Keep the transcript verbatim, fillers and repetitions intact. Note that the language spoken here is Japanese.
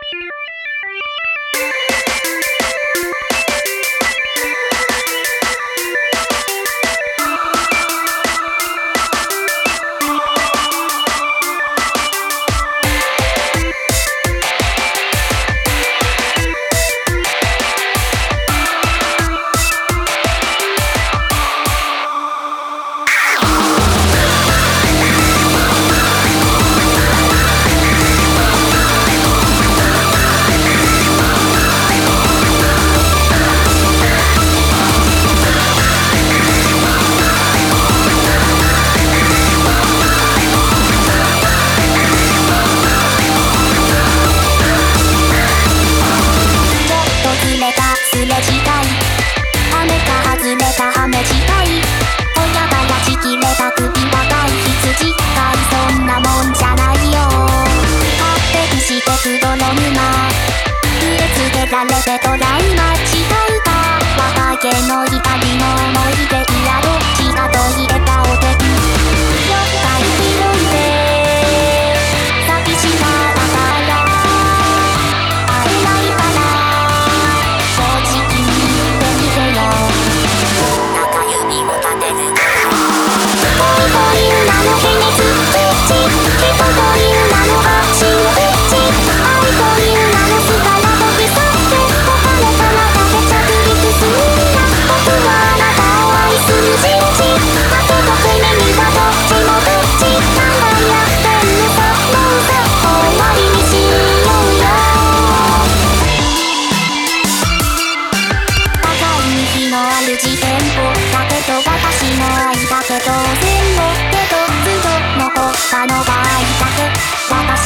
られてトラウマした歌若気の光の思い出いやどっちかと言えばお手きよっかい広いで寂しさだから会えないから正直に言ってみてよ中指を立てる恋という名の秘密口人という名の発信口愛という名のスカラと腐って他の彼方で着陸するんだ僕はあなたを愛する人事あととつい目にはどっちもどっち何回やってんのさもうさ終わりにしようよ高い日のある時点をだけど私の愛だけど全部けどずっと残ったのが愛だけ私